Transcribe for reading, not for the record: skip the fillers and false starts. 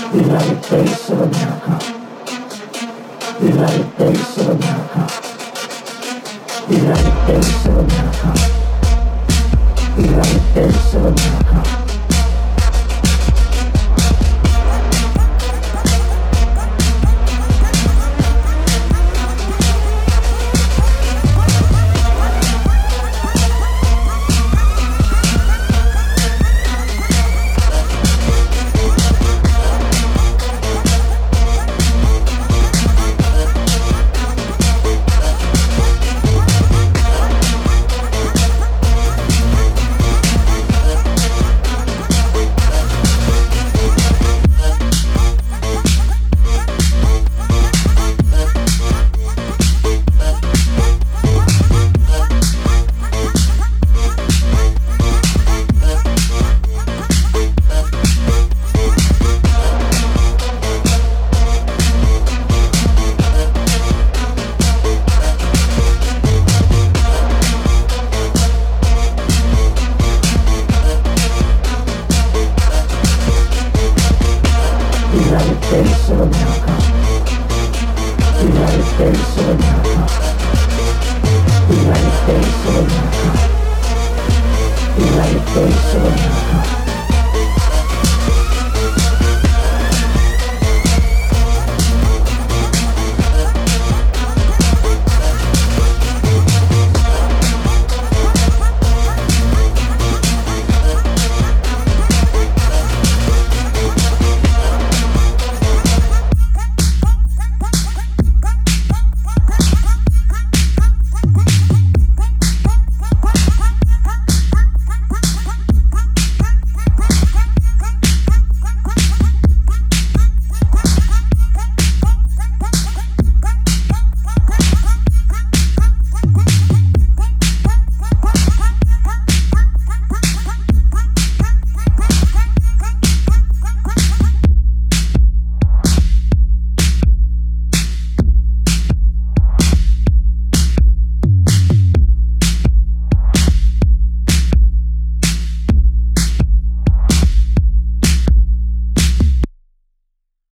The United States of America. The United States of America. The United States of America. The United States of America. United States of America. The United States of America. The United States of America. The United States of America.